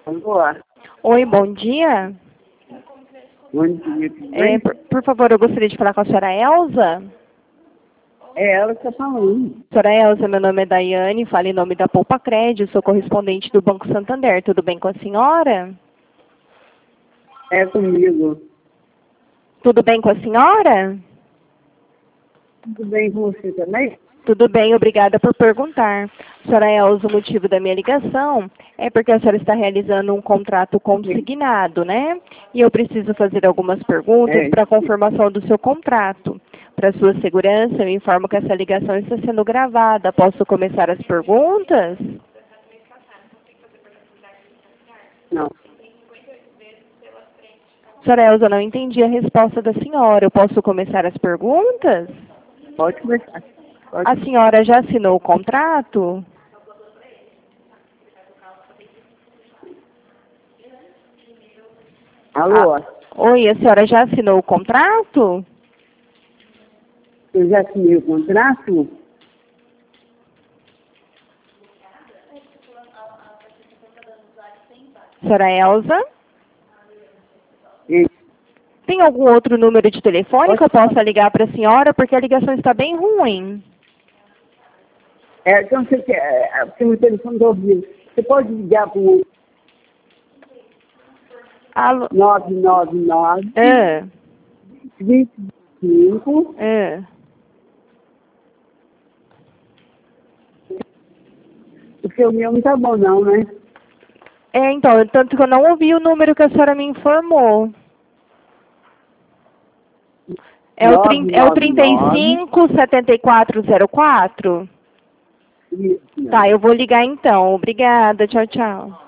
Alô? Oi, bom dia. Bom dia, tudo bem? Por favor, eu gostaria de falar com a senhora Elza. É ela que está falando. Senhora Elza, meu nome é Daiane, falo em nome da Poupa Crédito, sou correspondente do Banco Santander. Tudo bem com a senhora? É comigo. Tudo bem com a senhora? Tudo bem com você também? Tudo bem, obrigada por perguntar. Senhora Elza, o motivo da minha ligação é porque a senhora está realizando um contrato consignado, né? E eu preciso fazer algumas perguntas para a confirmação do seu contrato. Para sua segurança, eu informo que essa ligação está sendo gravada. Posso começar as perguntas? Não. Senhora Elza, não entendi a resposta da senhora. Eu posso começar as perguntas? Pode começar. Pode. A senhora já assinou o contrato? Alô? Oi, a senhora já assinou o contrato? Eu já assinei o contrato? Senhora Elza? E- Tem algum outro número de telefone que eu Pode- possa ligar para a senhora? Porque a ligação está bem ruim. então você quer. Porque o telefone está ouvindo. Você pode ligar para o Alô? 999 Ah, 25. ah. Porque o meu não tá bom não, né? Então, tanto que eu não ouvi o número que a senhora me informou. É o 35-7404? Isso. Tá, eu vou ligar então. Obrigada, tchau, tchau.